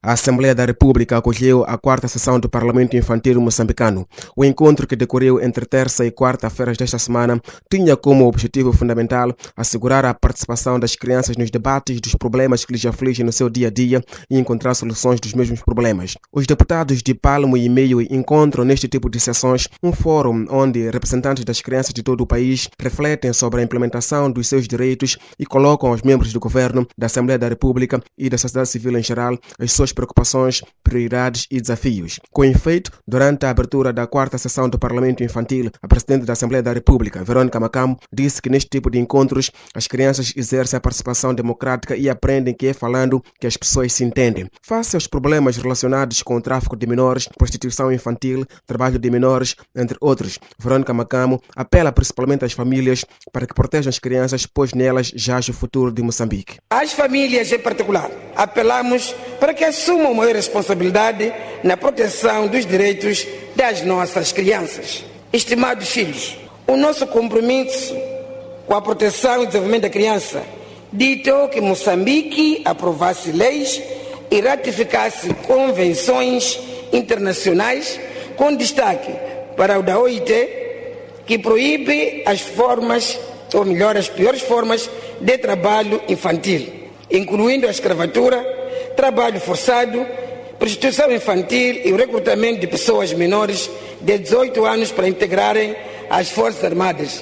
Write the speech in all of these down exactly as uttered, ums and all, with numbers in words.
A Assembleia da República acolheu a quarta sessão do Parlamento Infantil Moçambicano. O encontro, que decorreu entre terça e quarta-feiras desta semana, tinha como objetivo fundamental assegurar a participação das crianças nos debates dos problemas que lhes afligem no seu dia-a-dia e encontrar soluções dos mesmos problemas. Os deputados de Palmo e Meio encontram neste tipo de sessões um fórum onde representantes das crianças de todo o país refletem sobre a implementação dos seus direitos e colocam aos membros do governo, da Assembleia da República e da sociedade civil em geral as suas preocupações, prioridades e desafios. Com efeito, durante a abertura da quarta sessão do Parlamento Infantil, a Presidente da Assembleia da República, Verônica Macamo, disse que neste tipo de encontros as crianças exercem a participação democrática e aprendem que é falando que as pessoas se entendem. Face aos problemas relacionados com o tráfico de menores, prostituição infantil, trabalho de menores, entre outros, Verônica Macamo apela principalmente às famílias para que protejam as crianças, pois nelas jaz o futuro de Moçambique. Às famílias em particular, apelamos para que assumam maior responsabilidade na proteção dos direitos das nossas crianças. Estimados filhos, o nosso compromisso com a proteção e desenvolvimento da criança ditou que Moçambique aprovasse leis e ratificasse convenções internacionais, com destaque para o da O I T, que proíbe as formas, ou melhor, as piores formas de trabalho infantil, incluindo a escravatura, trabalho forçado, prostituição infantil e o recrutamento de pessoas menores de dezoito anos para integrarem as Forças Armadas.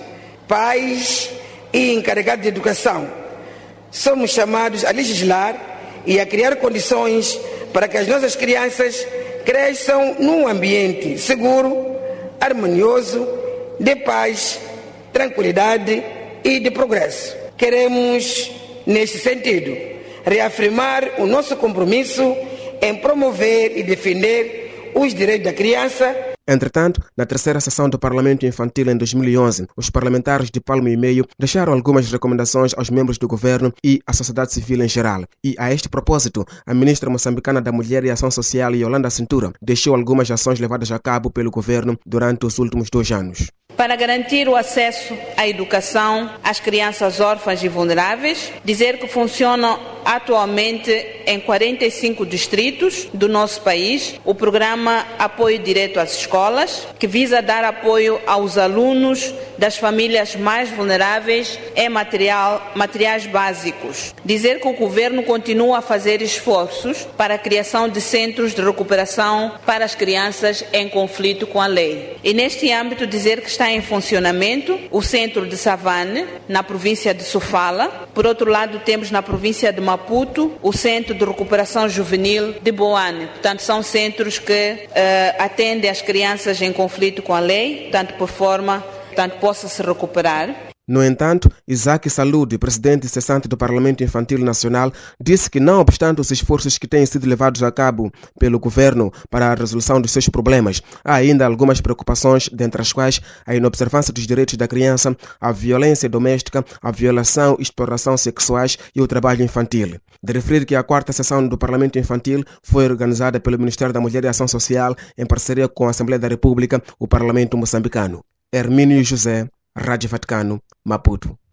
Pais e encarregados de educação somos chamados a legislar e a criar condições para que as nossas crianças cresçam num ambiente seguro, harmonioso, de paz, tranquilidade e de progresso. Queremos, neste sentido, reafirmar o nosso compromisso em promover e defender os direitos da criança. Entretanto, na terceira sessão do Parlamento Infantil em dois mil e onze, os parlamentares de Palmo e Meio deixaram algumas recomendações aos membros do governo e à sociedade civil em geral. E, a este propósito, a ministra moçambicana da Mulher e Ação Social, Yolanda Cintura, deixou algumas ações levadas a cabo pelo governo durante os últimos dois anos. Para garantir o acesso à educação às crianças órfãs e vulneráveis, dizer que funcionam atualmente em quarenta e cinco distritos do nosso país o programa Apoio Direto às Escolas, que visa dar apoio aos alunos das famílias mais vulneráveis em material, materiais básicos. Dizer que o governo continua a fazer esforços para a criação de centros de recuperação para as crianças em conflito com a lei. E neste âmbito dizer que está em funcionamento o centro de Savane, na província de Sofala. Por outro lado, temos na província de Maputo o centro de recuperação juvenil de Boane. Portanto, são centros que uh, atendem as crianças em conflito com a lei, tanto por forma, tanto possa se recuperar. No entanto, Isaac Salude, presidente cessante do Parlamento Infantil Nacional, disse que, não obstante os esforços que têm sido levados a cabo pelo governo para a resolução dos seus problemas, há ainda algumas preocupações, dentre as quais a inobservância dos direitos da criança, a violência doméstica, a violação e exploração sexuais e o trabalho infantil. De referir que a quarta sessão do Parlamento Infantil foi organizada pelo Ministério da Mulher e Ação Social em parceria com a Assembleia da República, o Parlamento Moçambicano. Hermínio José, Rádio Vaticano, Maputo.